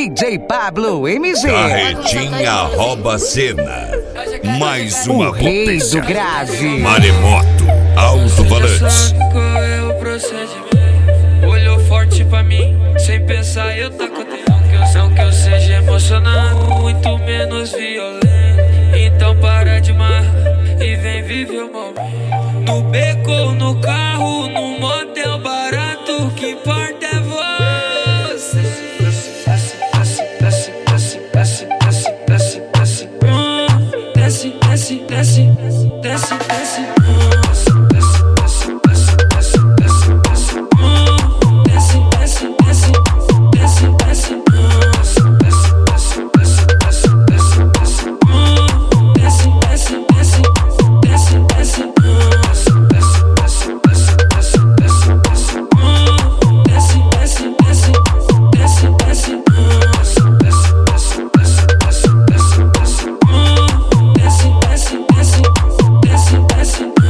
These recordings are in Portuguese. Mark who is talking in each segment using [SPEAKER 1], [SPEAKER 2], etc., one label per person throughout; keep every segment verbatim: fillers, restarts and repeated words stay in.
[SPEAKER 1] D J Pablo M Z.
[SPEAKER 2] Carretinha rouba cena. Mais uma
[SPEAKER 1] O rei
[SPEAKER 2] potência.
[SPEAKER 1] do grave.
[SPEAKER 2] Maremoto, alto-falantes.
[SPEAKER 3] Qual é o procedimento? Olhou forte pra mim, sem pensar eu taco dentro. Não que eu seja emocionado, muito menos violento. Então para de marra e vem viver o momento. No beco ou no carro, num motel barato, que importa é você. Desce, desce, desce, desce, desce, desce, desce, desce. Hum, desce, desce, desce, desce, desce. Hum, desce, desce, desce, desce, desce, desce. Hum, desce, desce, desce, desce, desce. Hum, desce, desce, desce, desce, desce, desce. Hum, desce, desce, desce, desce, desce. Hum, desce, desce, desce, desce, desce, desce, desce. Hum, desce, desce, desce, desce, desce. Hum, desce, desce, desce, desce, desce, desce, desce. Hum, desce, desce, desce, desce, desce. Hum.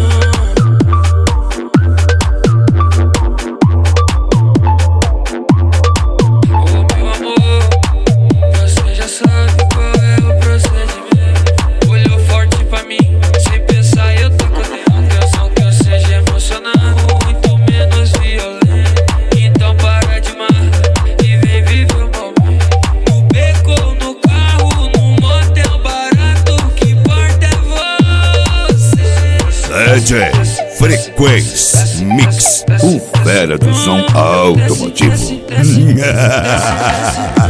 [SPEAKER 3] Ô meu amor, você já sabe qual é o procedimento. Olhou forte pra mim, sem pensar eu tô com atenção. Que eu seja emocionado, muito menos violento. Então para de marra e vem viver o momento. No beco ou no carro, num motel barato, que importa é você.
[SPEAKER 2] D J Frequência Mix, o fera do som automotivo.